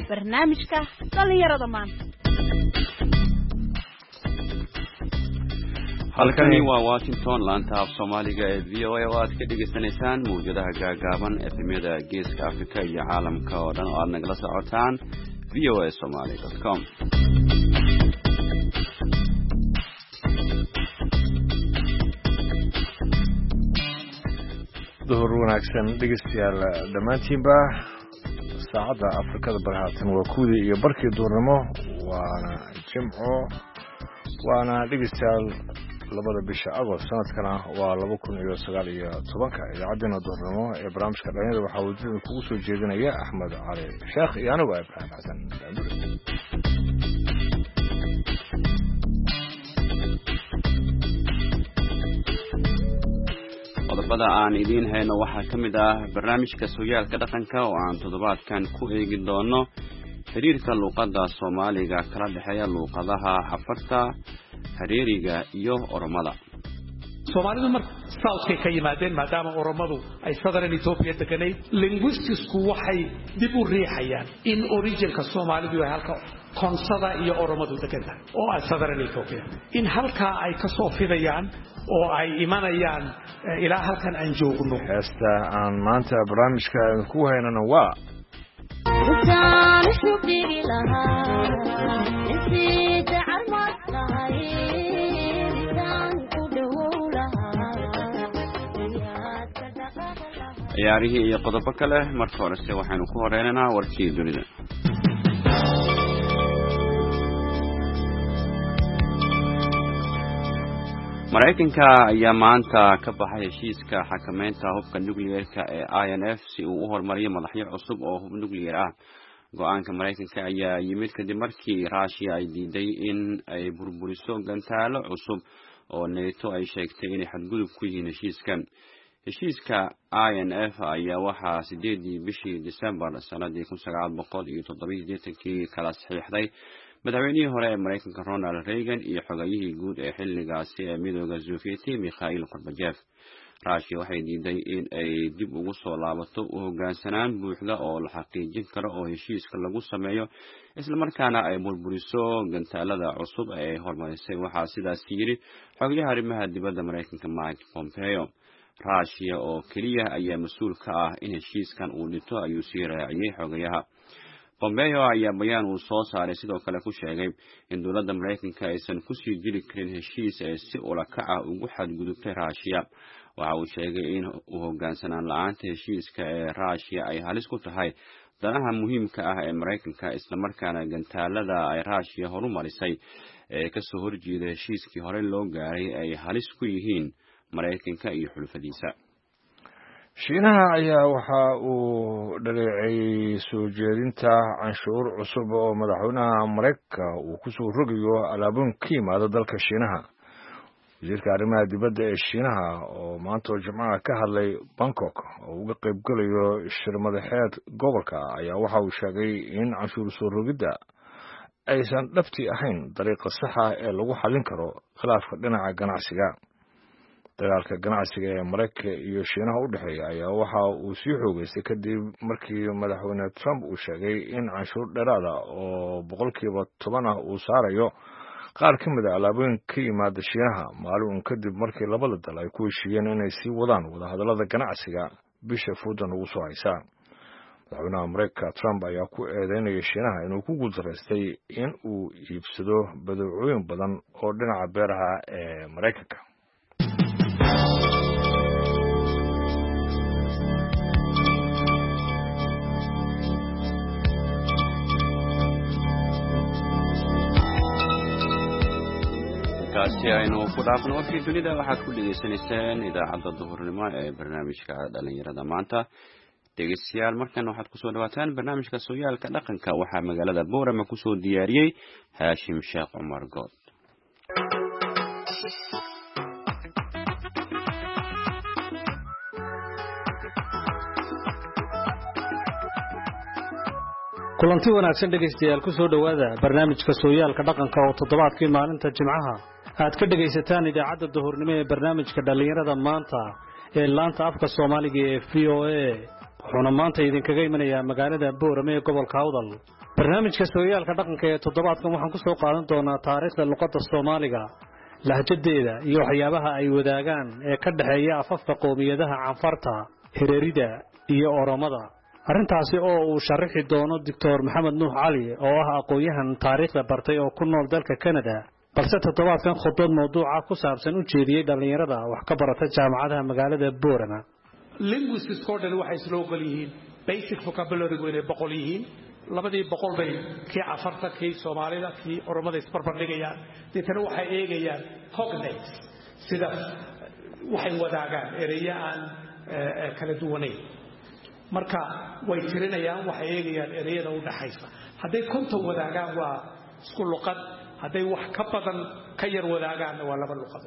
barnaamijka dhalinyarada maanta. halkani waa Washington laanta af Soomaaliga ee VOA oo aad ka dhageysanaysaan muujadaha gaagaaban efemyada Geeska Afrika iyo caalamka oo dhan oo aad nagala socotaan voasomali.com. duhur wanaagsan dhegeystayaal dhammaantiinba saacadda Afrikada barhaatan waa kuudii iyo barkii duurnimo waana jimco waana dhegeystayaal labada bisha Agost sanadkana waa 2019 idaacaddeena duurnimo ee barnaamijka dhalinyarada waxaa wajahda kugu soo jeedinaya Axmed Cali Sheekh iyo anigu Ibrahim Xasan qodobada aan idiin hayno waxaa ka mid ah barnaamijka sooyaalka dhaqanka oo aan toddobaadkan ku eegi doono xiriirka luqadda Soomaaliga kala dhexeeya luqadaha Afarta, Hareeriga iyo Oromada. Soomaalidu mar South ka yimaadeen maadaama Oromadu ay Southern Ethiopia deganay linguisticsku waxay dib u riixayaan in originka Soomaalidu ay halka Konsada iyo Oromadu degantahay oo ay Southern Ethiopia in halka ay ka soo fidayaan oo ay imanayaan ilaa halkan aan joogno. heesta aan maanta barnaamijka ku haynana waa ciyaarihii iyo qodobo kale marka horese waxaanu ku horeynaynaa warkii dunida. Mareykanka ayaa maanta ka baxay heshiiska xakameynta hubka nuclear-ka ee INF si uu u horumariyo madaxyo cusub oo hub nuclear ah. Go'aanka Mareykanka ayaa yimid kadib markii Russia ay diiday in ay burburiso gantaalo cusub oo NATO ay sheegtay inay xadgudub ku yihiin heshiiskan. Heshiiska INF ayaa waxaa 8 bishii December sanadii 1987 kala saxiixday madaxweynihii hore ee Mareykanka Ronald Reagan iyo xogayihii guud ee xilligaasi ee midowga Sovieti Mikhail Gorbachev. Russia waxay diiday in ay dib ugu soo laabato u hoggaansanaan buuxda oo la xaqiijin karo oo heshiiska lagu sameeyo isla markaana ay burburiso gantaalada cusub ee horumarisay. Waxaa sidaas yiri xogayaha arrimaha dibadda Mareykanka Mike Pompeo. Russia oo kaliya ayaa mas'uul ka ah in heshiiskan uu dhinto ayuu sii raaciyay xogayaha. Pompeo ayaa bayaan uu soo saaray sidoo kale ku sheegay in dowladda Mareykanka aysan ku sii jiri karin heshiis ee si ula kac ah ugu xadgudubtay Russia. Waxa uu sheegay in u hoggaansanaan la'aanta heshiiska ee Russia ay halis ku tahay danaha muhiimka ah ee Mareykanka isla markaana gantaalada ay Russia horumarisay ee ka soo horjeeda heshiiskii hore loo gaaray ay halis ku yihiin Mareykanka iyo xulfadiisa. Shiinaha ayaa waxa uu dhaleecay soo jeedinta canshuur cusub oo madaxweynaha Mareykanka uu ku soo rogayo alaabooyin ka yimaada dalka Shiinaha. wasiirka arrimaha dibadda ee Shiinaha oo maanta Jimcaha ka hadlay Bangkok oo uga qayb galayo shir madaxeed gobolka ayaa waxa uu sheegay in canshuur soo rogidda aysan dhabti ahayn dariiqa sax ah ee lagu xallin karo khilaafka dhinaca ganacsiga. dagaalka ganacsiga ee Mareykanka iyo Shiinaha u dhexeeya ayaa waxa uu sii xoogaystay kadib markii madaxweyne Trump uu sheegay in canshuur dheeraad ah oo 10% uu saarayo qaar ka mid ah alaabooyin ka yimaada Shiinaha maalin kadib markii labada dal ay ku heshiiyeen inay sii wadaan wadahadallada ganacsiga bisha foodan ugu soo haysa. madaxweynaha Mareykanka Trump ayaa ku eedeynaya Shiinaha inuu ku guuldareystay in uu iibsado badeecooyin badan oo dhinaca beeraha ee Mareykanka. si aynu ku dhaafno warkii dunida waxaad ku dhageysanaysaan idaacadda duhurnimo ee barnaamijka dhalinyarada maanta. dhegeystayaal markan waxaad kusoo dhawaataan barnaamijka sooyaalka dhaqanka waxaa magaalada Boorama kusoo diyaariyey Haashim Sheekh Cumar Good. kulanti wanaagsan dhegeystayaal kusoo dhawaada barnaamijka sooyaalka dhaqanka oo toddobaadkii maalinta Jimcaha aad ka dhageysataan idaacadda duhurnimo ee barnaamijka dhalinyarada maanta ee laanta afka Soomaaliga ee VOA wuxuuna maanta idinkaga imanayaa magaalada Boorame ee gobolka Awdal. barnaamijka sooyaalka dhaqanka ee toddobaadkan waxaan ku soo qaadan doonaa taariikhda luqadda Soomaaliga, lahjadeeda iyo waxyaabaha ay wadaagaan ee ka dhaxeeya afafka qoomiyadaha Canfarta, Hireerida iyo Oromada. arrintaasi oo uu sharaxi doono Dr. Maxamed Nuux Cali oo ah aqoonyahan taariikhda bartay oo ku nool dalka Canada, balse toddobaadkan khudbad mawduuca ku saabsan u jeediyay dhalinyarada wax ka barata jaamacadaha magaalada Boorama. linguistics code waxay isla ogol yihiin basic vocabulary inay boqol yihiin labadii boqol bay kii Canfarta kii Soomaalida kii Oromada isbarbar dhigayaan dadkana waxay eegayaan cognates sida waxay wadaagaan ereyada aan kala duwanayn marka way tirinayaan waxay eegayaan ereyada u dhaxaysa haday konton wadaagaan waa isku luqad haday wax ka badan ka yar wadaagaan waa laba luqad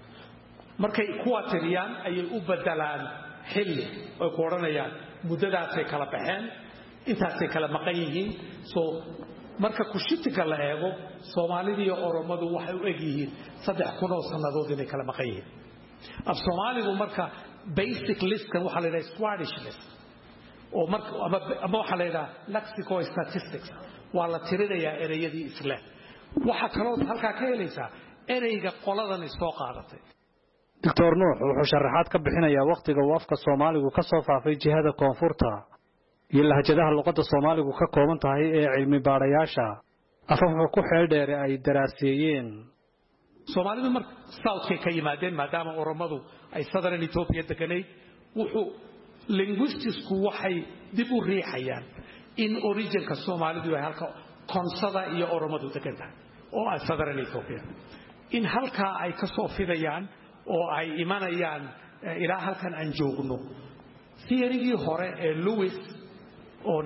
markay kuwa tiriyaan ayay u bedelaan xilli oo ku oranayaan muddadaasay kala baxeen intaasay kala maqan yihiin soo marka ku shitiga la eego Soomaalida iyo Oromadu waxay u eg yihiin 3,000 sanadood inay kala maqan yihiin af Soomaaligu marka basic list kan waxa la yiraahdaa Swedish list oo marka ama waxa la yiraahdaa lexical statistics waa la tirinayaa ereyadii isla waxa kale oo halka ka helaysaa ereyga qoladan soo qaadatay. Dr. Nuux wuxuu sharaxaad ka bixinayaa waqtiga uu afka Soomaaligu ka soo faafay jihada koonfurta iyo lahjadaha luqadda Soomaaligu ka kooban tahay ee cilmi baarayaasha afafka ku xeel dheer ay daraasiyeen. Soomaalidu marka South ka yimaadeen maadaama Oromadu ay Southern Ethiopia deganay wuxuu linguistics-ku waxay dib u riixayaan in origin-ka Soomaalidu ay halka konsada iyo Oromadu degantahay oo ay Southern Ethiopia in halka ay ka soo fidayaan oo ay imanayaan ilaa halkan aan joogno theory-gii hore ee Lewis oo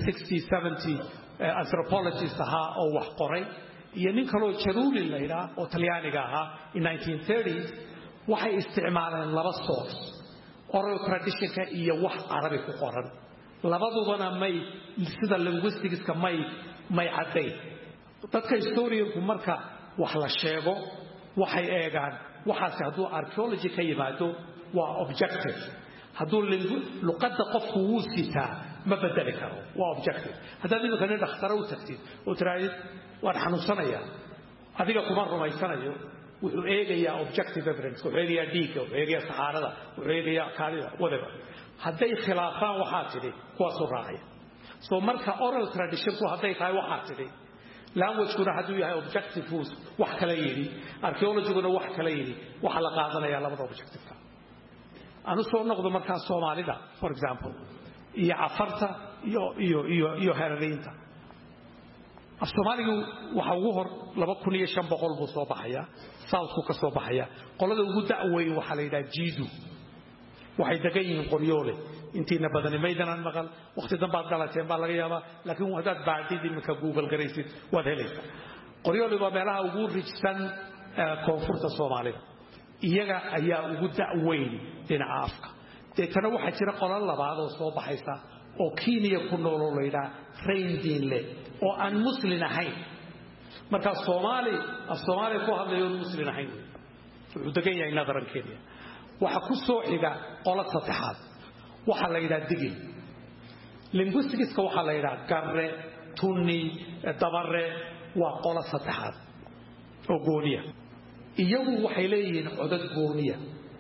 1960-70 anthropologist ahaa oo wax qoray iyo nin kale oo Cheruli la yiraahdo oo Talyaaniga ahaa in 1930s waxay isticmaaleen laba source oral tradition-ka iyo wax Carabi ku qoran labadubana may sida linguistics-ka may cadeyn dadka historian-ku marka wax la sheego waxay eegaan waxaas hadduu archaeology ka yimaado waa objective hadduu luqadda qofku uu sitaa ma bedeli karo waa objective haddii midka nin dhakhtar u tagtid oo tiraahid waan xanuunsanayaa adiga kuma rumaysanayo wuxuu eegayaa objective evidence wuxuu eegayaa dhiigga wuxuu eegayaa saxaarada wuxuu eegayaa kaadida whatever hadday khilaafaan waxaa tidhi kuwaasuu raacaya so marka oral tradition-ku hadday tahay waxaa tidhi language-kuna hadduu yahay objective wax kala yidhi archaeology-guna wax kala yidhi waxa la qaadanayaa labada objective-ka anu soo noqdo markaa Soomaalida for example iyo Canfarta iyo Hireerinta af Soomaaligu waxa ugu hor 2,500 buu soo baxaya South-ku ka soo baxaya qolada ugu dacweyn waxa la yiraahdaa Jiidu waxay degan yihiin Qoryoole intiina badan meedanan maqal waqti dambaad galateen baa laga yaabaa laakiin wadaad baadid imka Google garaysid waad helaysaa Qoryoole waa meelaha ugu rijsan koonfurta Soomaalida iyaga ayaa ugu dacweyn dhinaca afka deetana waxaa jira qolal labaad oo soo baxaysa oo Kenya ku nool oo la yiraahdo Reindeerle oo aan muslim ahayn marka Soomaali ku hadlayo muslim ahayn wuxuu degan yahay nadaran Kenya waxa ku soo xiga qolad saddexaad waxa la yiraahdaa Digil linguistics-ka waxa la yiraahdaa Garre Tunni Dabare waa qolad saddexaad oo gooniya iyagu waxay leeyihiin codad gooniya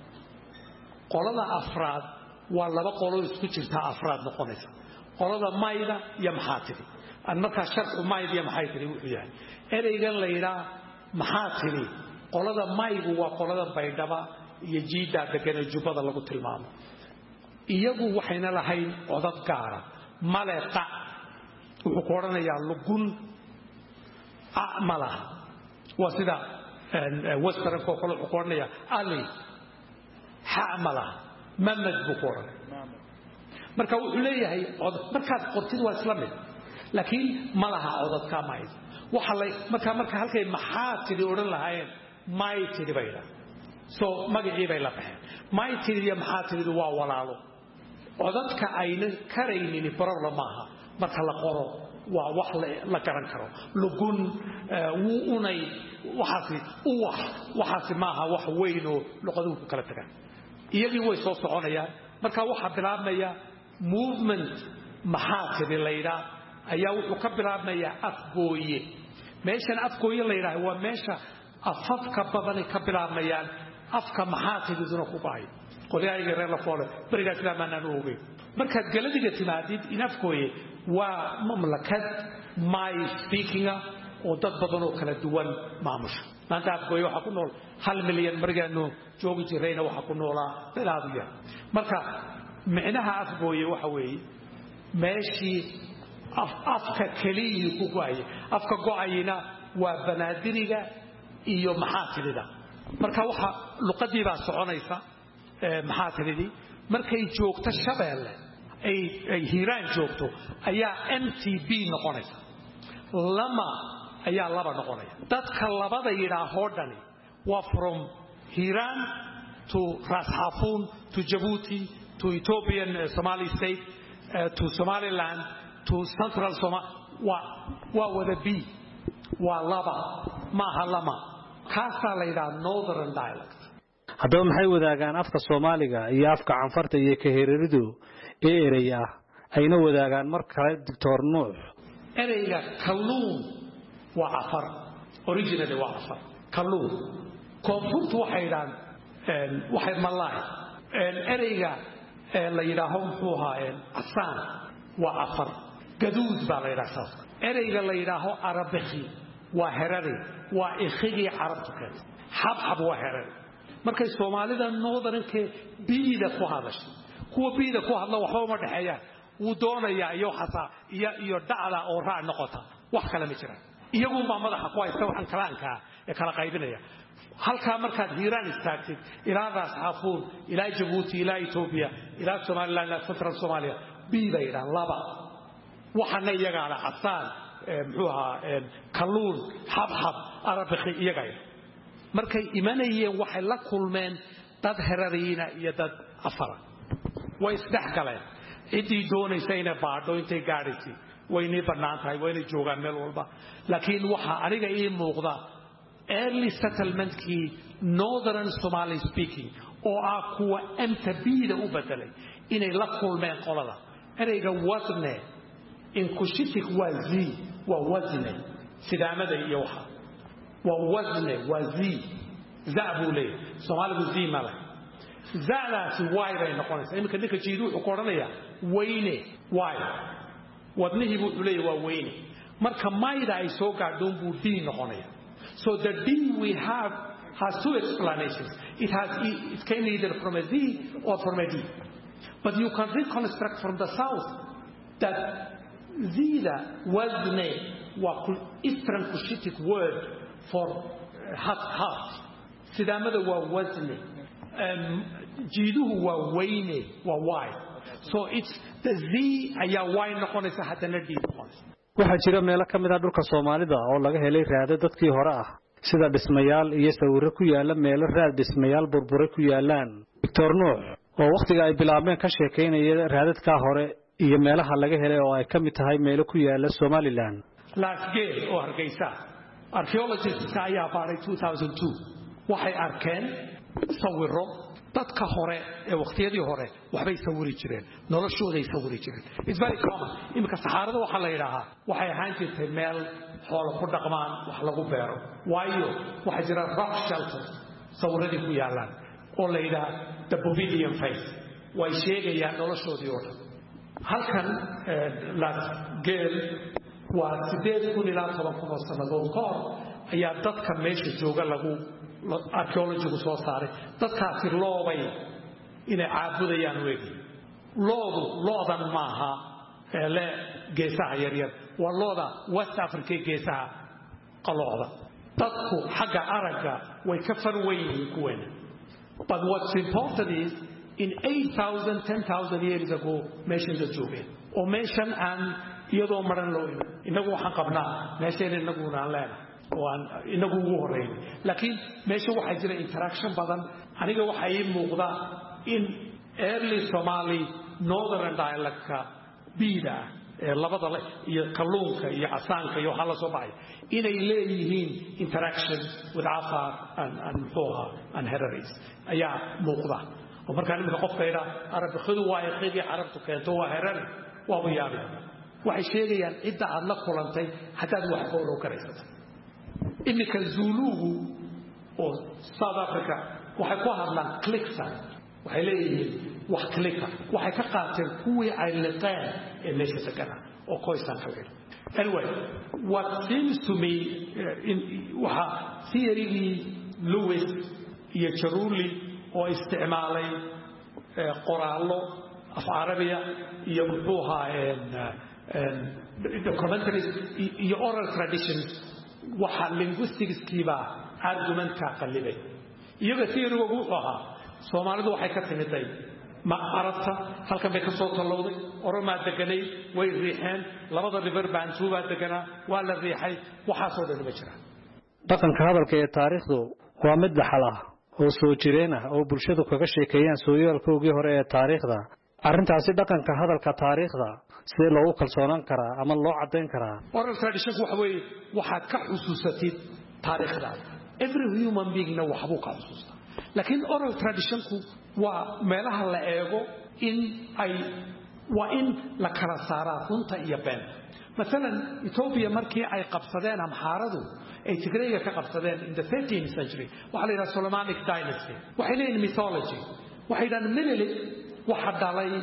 qolada afraad waa laba qolo isku jirta afraad noqonaysa qolada Mayda iyo Maxaatiri aan marka sharxu Mayda iyo Maxaatiri wuxuu yahay ereygan la yiraahdo Maxaatiri qolada Maygu waa qolada Baydhaba iyo Jiida degan Jubbada lagu tilmaamo iyagu waxayna lahayn codad gaara maleeqa wuxuu ku oranayaa lugun amala waa sida western ko kale wuxuu ku oranayaa ali xamala mamad buu ku oranayaa marka wuxuu leeyahay markaad qortid waa isla mid laakiin malaha codadka mayd waxa la marka halkay maxaa tiri oran lahaayeen may tiri bayda so magacii bay la baxeen may tiri iyo maxaa tiri waa walaalo codadka ayna karaynin problem maaha marka la qoro waa wax la garan karo lugun unay waxaasi maaha wax weyn oo luqaduhu ku kala tagaan iyagii way soo soconayaan marka waxa bilaabmaya movement maxaa tiri layidhaa ayaa wuxuu ka bilaabmayaa afgooye meeshan afgooye la yidhaah waa meesha afafka badani ka bilaabmayaan afka maxaa tididuna ku bahay qolyahayga reer lafoole berigaa islaamaanaan u ogeyn markaad galadiga timaadid in afgooye waa mamlakad my speakinga oo dad badan oo kala duwan maamusha maanta afgooye waxaa ku nool 1 milyan margaanu joogi jirayna waxaa ku noolaa dad aad u yar marka micnaha afgooye waxa weeye meeshii afka keliya ku go'aya afka go'ayina waa banaadiriga iyo maxaa tidida marka waxa luqadii baa soconaysa maxaa tididi markay joogto Shabeelle ay Hiiraan joogto ayaa MTB noqonaysa lama ayaa laba noqonaya dadka labada yiraaho dhani waa from Hiiraan to Ras Hafun to Djibouti to Ethiopian Somali state to Somaliland to Central Somalia waa wada B waa laba maaha lama kaasaa la yidhaha northern dialect haddaba maxay wadaagaan afka Soomaaliga iyo afka Canfarta iyo Kaheeriridu ee erey ah ayna wadaagaan mar kale Dr. Nuux ereyga kalluun waa afar originally waa afar kalluun koonfurtu waxay yidhahaan waxay malaay ereyga la yidhaaho muxuu ahaa asaan waa afar gaduud baa la yidhaha ereyga la yidhaaho arabixi waa herari waa ikhigi carabtu keentay xabxab waa herari markay Soomaalida northernke biida ku hadasho kuwa biida ku hadla waxba uma dhaxeeyaan uu doonayaa iyo xataa iyo dhacda oo raac noqota wax kale ma jiraan iyagu ma madaxa ku haysta waxan kalaanka ee kala qaybinaya halka markaad Hiiraan istaagtid ilaa Ras Hafun ilaa Djibouti ilaa Ethiopia ilaa Somaliland ilaa Central Somalia biida ila laba waxana iyaga la asaan muxuu ahaa kalluun xabxab arabixi iyaga markay imanayeen waxay la kulmeen dad herariina iyo dad afara way isdhaxgaleen cidii doonaysa inay baadho intay gaadhaysay wayna banaantahay wayna joogaan meel walba laakiin waxa aniga ii muuqda early settlement-kii northern Somali speaking oo ah kuwa MTB-da u bedelay inay la kulmeen qolada ereyga wasne in kushitik wazi wa wazne sidaamada iyo waxa ووزنه وزي زعبولي سومالي زي ماله زعلاتي واي باي نقونيسا imika ninka jiidu wuxuu qoranaya weyne waay wadnihi buu leeyahay waa weyne marka mayda ay soo gaadhoon buu diin noqonaya so the D we have has two explanations it came either from a Z or from a D but you can reconstruct from the south that zida wazne wa Eastern Cushitic word for heart sidaamada waa wasne jiiduhu waa weyne waa wide so it's the Z ayaa wide noqonaysa hadana D noqonaysa waxa jira meelo kamid ah dhulka Soomaalida oo laga helay raad dadkii hore ah sida dhismayaal iyo sawirro ku yaala meelo raad dhismayaal burbure ku yaalaan Dr. Nuux oo waqtiga ay bilaabeen ka sheekeynaya raadadka hore iyo meelaha laga helay oo ay kamid tahay meelo ku yaala Somaliland Laasgeel oo Hargeysa archaeologists ayaa baaray 2002 waxay arkeen sawirro dadka hore ee waqtiyadii hore waxbay sawiri jireen noloshooda ay sawiri jireen it's very common imika saxaarada waxa la yiraahdaa waxay ahaan jirtay meel xoolo ku dhaqmaan wax lagu beero waayo waxa jira rock shelters sawirradii ku yaalaan oo la yiraahdo the Bovidian face way sheegayaan noloshoodii oo dhan halkan Laasgeel waa 8,000 ilaa 10,000 sanadood ka hor ayaa dadka meesha jooga lagu archaeologigu soo saaray dadkaasi loobay inay caabudayaan weegi loodan maaha le geesaha yaryar waa looda West Africa geesaha qalooda dadku xagga aragga way ka farweyn kuweena but what's important is in 8,000 10,000 years ago meeshan la joogeen oo meeshan aan iyadoo maran loo inagu waxaan qabnaa meeshan inagu aan leenahay oo aan inagu ugu horeeyay laakiin meesha waxa jira interaction badan aniga waxa ii muuqda in early Somali northern dialect-ka biida labada iyo kalluunka iyo casaanka iyo waxa la soo baxay inay leeyihiin interaction with Afar and Muxoha and Heraris ayaa muuqda ومركان من قف كيرا عرب خذوا وايقية عرب تكنتوا وهرن وابيابي وحشيء يعني إذا الله قلنتي حتى واحد قولوا كريسة إني كزولوه أو ساوث أفريقيا وحكوها لان كليكسا وحيليه وحكليكا وحكقاتل كوي عيلتان اللي شتكنا أو كويسان حويل anyway what seems to me وها theory لويس يجرولي أو استعمالي قرالو أف عربية يمحوها documentaries oral traditions وها linguistics كيبا argument كاقلبي يبقى theory وقوها سومالي دو حيكا تمتاي ما عرفت هل كان بك صوت اللوضي ورما دقني ويريحين لبضا ريفر بانسوبا دقنا ولا الريحي وحاصل المجرى dhaqanka hadalka ee taariikhdu waa mid dhaxal ah oo soo jireen ah oo bulshadu kaga sheekeeyaan sooyaalkoodii hore ee taariikhda arrintaasi dhaqanka hadalka taariikhda si loo kalsoonaan karaa ama loo cadeyn karaa oral tradition waxaad ka xusuusatid taariikhda every human being na waxbuu ka xusuustaa laakiin oral traditionku waa meelaha la eego in ay waa in la kala saaraa runta iyo been مثلا إثيوبيا مركي أي قبضتين هم حارضوا أي تجرية كقبضتين in the 13th century وحلينا Solomonic dynasty وحلينا mythology وحلينا Menelik وحد علي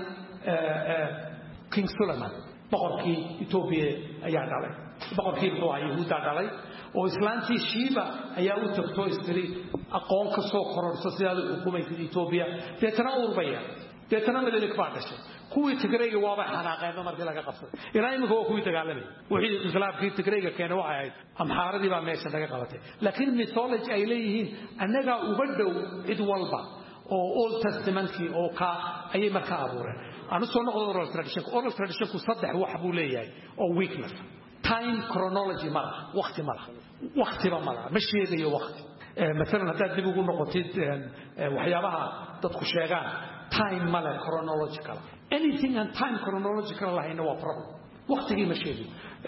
King Solomon بقركي إثيوبيا أياد علي بقركي بتوع يهودا علي وإسلامتي شيبا أيام تبتوع إسرائيل أقوم كسوق قرار سياسي الحكومة في إثيوبيا تتناول بيا تتناول Menelik فاردش كوي تجري واضح أنا قايم مركي لك قصة إلى إنه هو كوي تجعله وحيد الإسلام كي تجري كأنه واحد أم حاردي ما ماشي لك قلته لكن مثالج أيليه أنك أبدو إدوالبا أو Old Testament كي أو كا أي مكابورة أنا صنع oral tradition كصدق وحبوليه أو weakness time chronology مرة وقت مرة مش يدي وقت مثلا هذا اللي بيقول نقطة وحيابها تدخل شيئان time ماله chronological anything and time chronological له هنا problem وقته مشيدي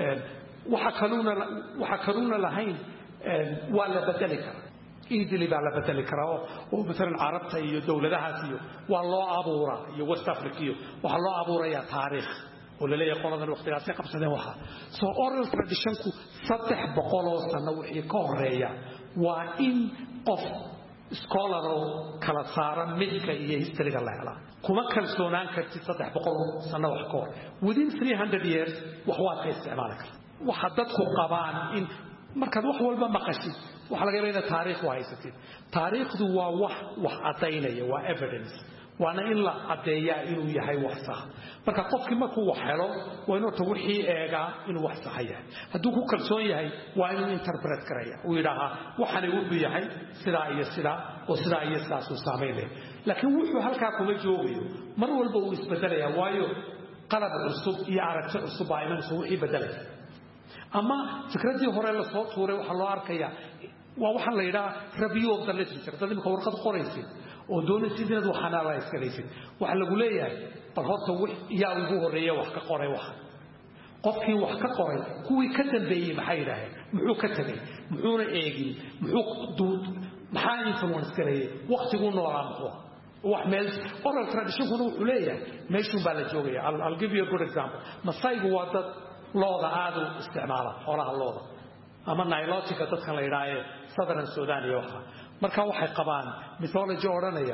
وحكرونا لهين ولا بدلك إيد اللي على بدلك راو ومثلا عربته يدولة ذهاتيو والله أبورا يوست أفريقيا والله أبورا يا تاريخ ولا لا يقول هذا الوقت يعطيك بسنة واحد so oral tradition كو سطح بقوله سنوعي كوريا وإن قف scholar kala saaran midka iyo history la hela kuma kalsoonaan kartid 300 sano wax koor within 300 years wax waa ka isticmaal kara waxa dadku qabaan in markaad wax walba maqashid waxa laga yaabaa taariikh waa haysatid taariikhdu waa wax cadeynaya waa evidence waana in la cadeeyaa inuu yahay wax sax marka qofkii markuu wax helo waa inuu wixii eega inuu wax sax yahay hadduu ku kalsoon yahay waa inuu interpret karaya uu yiraahdo waxani uu yahay sidaa iyo sidaa oo sidaa iyo sidaas uu saameeyay laakiin wuxuu halkaa kuma joogayo mar walba uu isbedelaya waayo qalab cusub iyo aragti cusub ay imanayso wixii bedelay ama fikradii hore la soo tuuray waxa loo arkayaa waa waxa la yiraahdo review of the literature dadka marka warqad qoraysid oo doonaysid inaad wax analyze garaysid waxa lagu leeyahay bal horta yaa ugu horeeya wax ka qoray waxa qofkii wax ka qoray kuwii ka dambeeyay maxay yiraahdeen muxuu ka tagay muxuuna eegin muxuu maxaa influence garay waqtigu noolaa muxuu wax meel oral tradition wuxuu leeyahay meeshuu baa la joogaya I'll give you a good example masaygu waa dad looda aad u isticmaala xoolaha looda ama Nilotica dadkan la yiraahdo Southern Sudan iyo waxa marka waxay qabaan mythology oranaya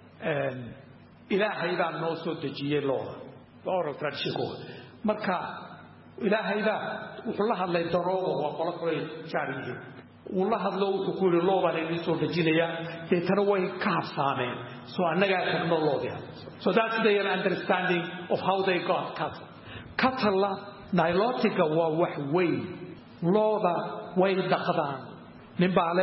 ilaahay baa noo soo dejiyay looda oral tradition marka ilaahay baa wuxuu la hadlay daroogo waa qolo kale jaariye uu la hadlo wuxuu ku yiri looda inay soo dejinaya deetana way ka habsaameen soo annaga technology so that's their understanding of how they got cattle Nilotica waa wax weyn looda way dhaqdaan nin baale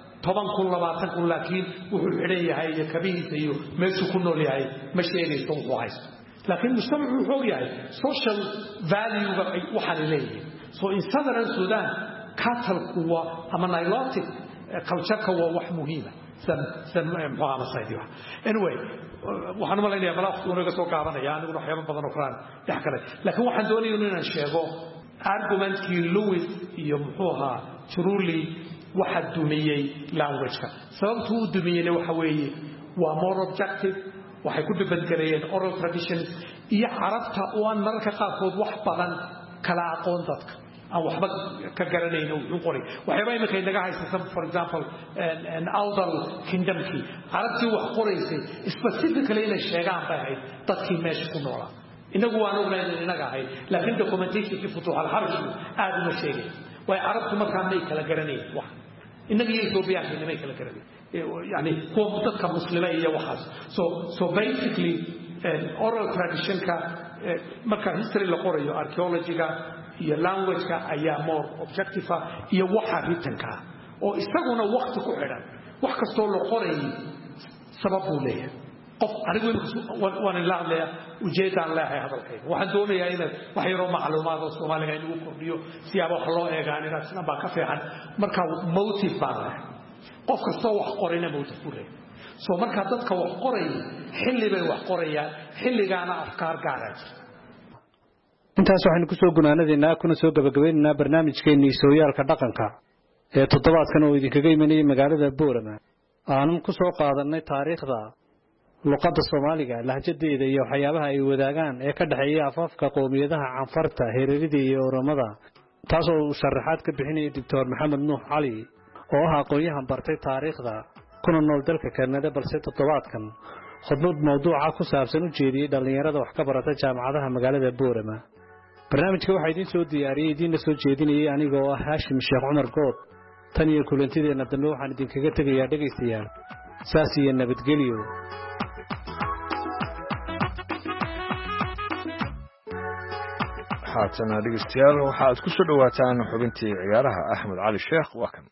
10 laakiin wuxuu xidhayahay kabihiisa iyo meeshuu ku nool yahay ma sheegayso wuxuu haysto laakiin mujtamacu wuxuu yahay social value waxa leeyahay so in Southern Sudan cattle kuwa ama Nilotic culture waa wax muhiim ah anyway waxaan ma leenahay balaaq unaga soo qaadanaya aniguna waxyaabo badan oo kale dhaxkalay laakiin waxaan doonayaa inaan sheego argumentkii Lewis iyo muxuu ahaa truly waxa dumiyay language-ka sababtu uu dumiyay waxa weeye waa more objective waxay ku dibadgareeyeen oral tradition iyo carabta oo aan mararka qaarkood wax badan kala aqoon dadka aan waxba ka garanayno wuxuu qoray waxyaaba imika inaga haysta for example an awdal kingdomkii carabtii wax qoraysay specifically inay sheegaan bay ahayd dadkii meesha ku noolaa inagu waan ognayn inaga ahayd laakiin documentationkii futuux alxabashi aad uma sheegay way carabtu markaa may kala garanayeen wax inaga iyo Ethiopiaanka may kala garanayeen يعني هو مدة مسلمة هي وحاس so basically oral tradition ka marka history la qorayo archaeology ka iyo language ka ayaa more objective iyo waxa written ka oo isaguna waqti ku xidhan wax kasto la qoray sabab uu leeyahay qof anigu waan la hadlaya ujeedaan leeyahay hadalkayga waxaan doonayaa in wax yaro macluumaad oo Soomaaliga inuu kordhiyo siyaabo wax loo eegaan inaasna baa ka fiican marka motive baa qof kasta wax qorina motive ku leeyahay soo marka dadka wax qoray xilli bay wax qorayaan xilligaana afkaar gaar ah intaas waxaynu ku soo gunaanadeena kuna soo gabagabeynaa barnaamijkeennii sooyaalka dhaqanka ee toddobaadkan oo idinkaga imanayay magaalada Boorama aanan ku soo qaadanay taariikhda luqadda Soomaaliga lahjadeeda iyo waxyaabaha ay wadaagaan ee ka dhaxeeya afafka qowmiyadaha Canfarta Hereerida iyo Oromada taas oo sharaxaad ka bixinaya Dr. Maxamed Nuux Cali oo ah aqoonyahan bartay taariikhda kuna nool dalka Kanada balse toddobaadkan khudbad mawduuca ku saabsan u jeediyay dhalinyarada wax ka barata jaamacadaha magaalada Boorama barnaamijka waxa idin soo diyaariyay idin soo jeedinayay aniga oo ah Haashim Sheekh Cumar Good tan iyo kulantideena dambe waxaan idinkaga tagayaa dhageystayaal saas iyo nabadgelyo haatana dhageystayaal waxaad ku soo dhawaataan xubintii ciyaaraha Axmed Cali Sheekh waa kan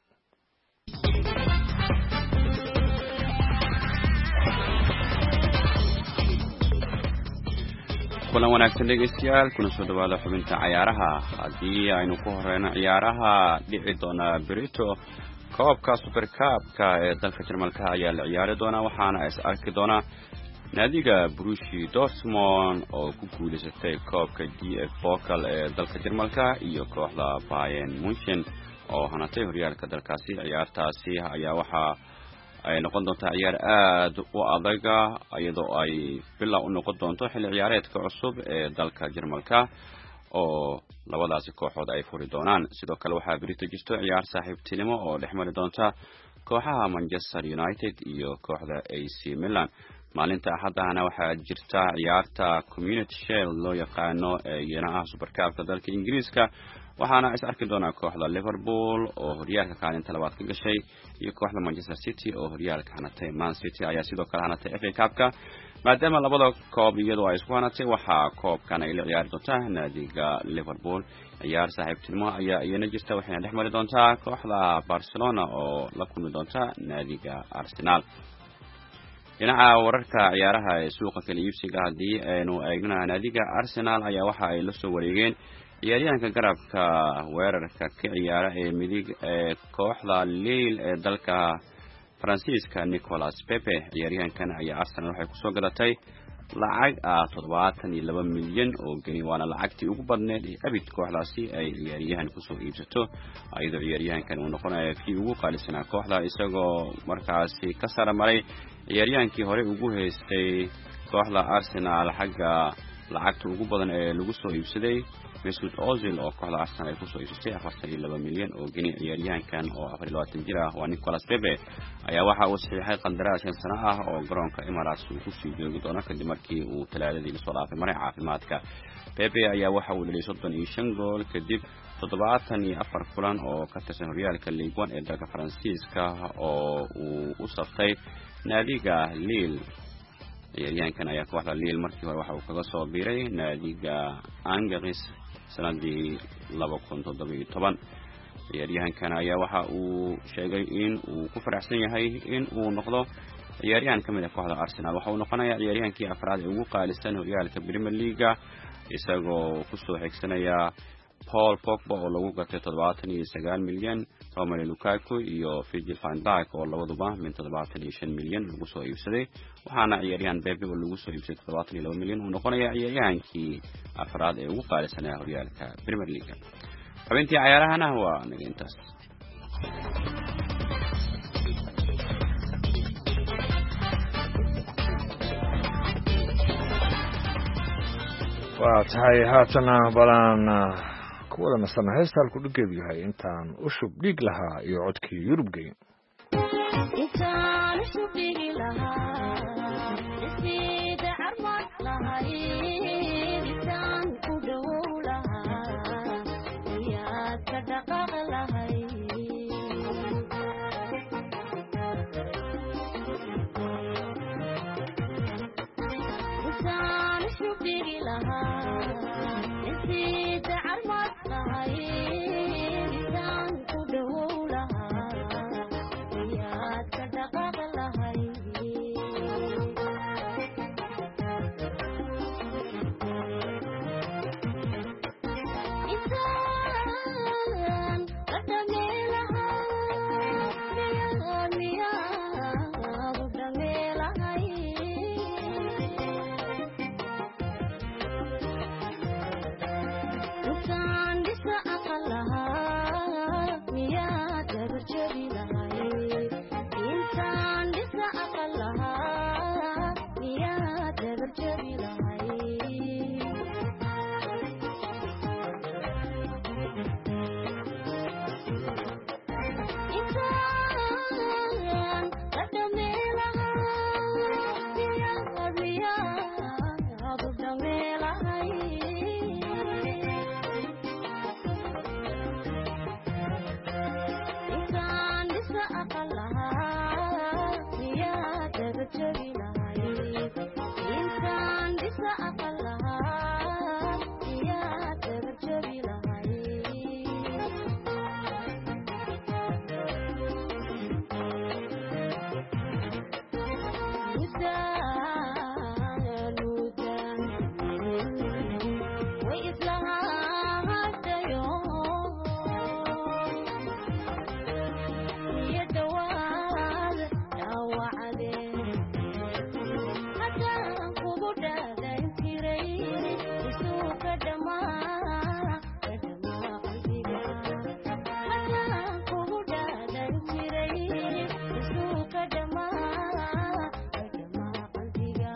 kulan wanaagsan dhegeystayaal kuna soo dhawaada xubinta ciyaaraha haddii aynu ku horeyno ciyaaraha dhici doona berito koobka Super Cup-ka ee dalka Jarmalka ayaa la ciyaari doona waxaana is arki doona naadiga Borussia Dortmund oo ku guuleysatay koobka DF Pokal ee dalka Jarmalka iyo kooxda Bayern Munchen oo hanatay horyaalka dalkaasi ciyaartaasi ayaa waxa ay noqon doontaa ciyaar aad u adag iyadoo ay bilow u noqon doonto xilli ciyaareedka cusub ee dalka Jarmalka oo labadaasi kooxood ay furi doonaan sidoo kale waxaa berito jirto ciyaar saaxiibtinimo oo dhexmari doonta kooxaha Manchester United iyo kooxda AC Milan maalinta axadana waxaa jirta ciyaarta Community Shield loo yaqaano ee iyana Super Cup-ka dalka Ingiriiska waxaana is arki doona kooxda Liverpool oo horyaalka kaalinta labaad ka gashay iyo kooxda Manchester City oo horyaalka hanatay Man City ayaa sidoo kale hanatay FA Cup-ka maadaama labada koob iyadoo ay isku hanatay waxaa koobkan ay la ciyaari doontaa naadiga Liverpool ciyaar saaxiibtinimo ayaa iyana jirta waxayna dhexmari doontaa kooxda Barcelona oo la kulmi doonta naadiga Arsenal dhinaca wararka ciyaaraha ee suuqa kala iibsiga haddii aynu eegno naadiga Arsenal ayaa waxa ay la soo wareegeen ciyaaryahanka garabka weerarka ka ciyaara ee midig ee kooxda Lille ee dalka Faransiiska Nicolas Pepe ciyaaryahankan ayaa Arsenal waxay ku soo gadatay lacag 72 milyan oo geni waana lacagtii ugu badneed ee abid kooxdaasi ay ciyaaryahan ku soo iibsato ayadoo ciyaaryahankan uu noqonayo kii ugu qaalisanaa kooxda isagoo markaasi ka saramaray ciyaaryahankii hore ugu heystay kooxda Arsenal xagga lacagta ugu badan ee lagu soo iibsaday Mesut Ozil oo kooxda Arsenal ay ku soo iibsatay 42 milyan oo geni ciyaaryahankan oo 24 jir ah waa Nicolas Pepe ayaa waxa uu saxiixay qandaraas 5 sano ah oo garoonka Emirates uu ku sii joogi doono kadib markii uu talaadadii soo dhaafay maray caafimaadka Pepe ayaa waxa uu dhaliyay 35 gool kadib 74 kulan oo ka tirsan horyaalka Ligue 1 ee dalka Faransiiska oo uu u saftay naadiga Lille ciyaaryahankan ayaa kooxda Lille markii hore waxa uu kaga soo biiray naadiga Angers sanadii 2017 ciyaaryahankan ayaa waxa uu sheegay in uu ku faraxsan yahay in uu noqdo ciyaaryahan kamid ah kooxda Arsenal waxa uu noqonayaa ciyaaryahankii afraad ee ugu qaalisan horyaalka Premier League isagoo ku soo xigsanaya Paul Pogba oo lagu gatay 79 milyan Romelu Lukaku iyo Virgil van Dijk oo labaduba min 75 milyan lagu soo iibsaday waxaana ciyaaryahan Pepe oo lagu soo iibsaday 72 milyan uu noqonayaa ciyaaryahankii afraad ee ugu qaalisan horyaalka Premier League xubintii ciyaarahana waa naga intaas tahay haatana balaan ku wada nasana heesta halku dhigeedu yahay intaan u shub dhiig lahaa iyo codkii Yurub geyn intaan u shub dhiig lahaa sida armad lahay intaan ku dhow lahaa yaad ka dhaqaaq lahay intaan u shub dhiig lahaa sida armad lahay intaan ku dhow lahaa yaad ka dhaqaaq lahay intaan ka dhamee lahaa miyaadu dhamee lahay intaan dhisa aqal lahaa miyaad dabarjabi lahay intaan dhisa aqal lahaa miyaad dabarjabi lahay intaan ka dhamee lahaa miyaadu dhamee lahay intaan dhisa aqal lahaa miyaad dabarjabi lahay intaan dhisa aqal lahaa miyaad dabarjabi lahay nudan way islahaadayo iyo dhawaad dhaawacdeen haddaan kugu dhaadan jiray isuu ka dhamaa qalbiga haddaan kugu dhaadan jiray isuu ka dhamaa qalbiga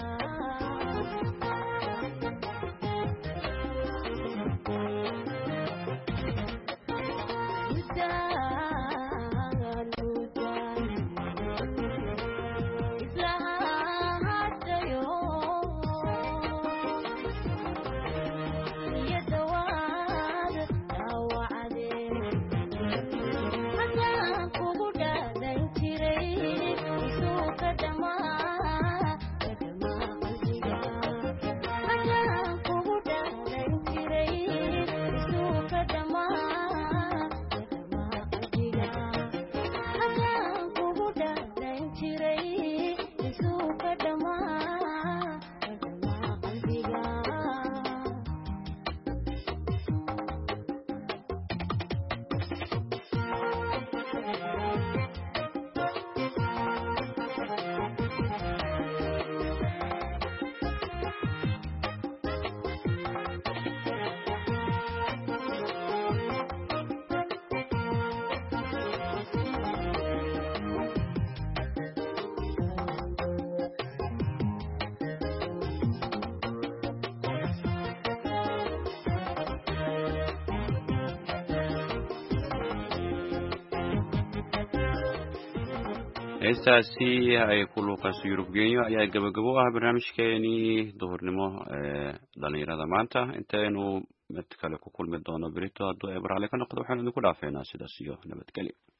heestaasi ay ku luuqayso Yurub Genyo ayaa gabagabo ah barnaamijkeenii duhurnimo ee dhalinyarada maanta intaynu mid kale ku kulmi doono berito hadduu Ibraale ka noqdo waxaan idinku dhaafeynaa sidaas iyo nabadgelyo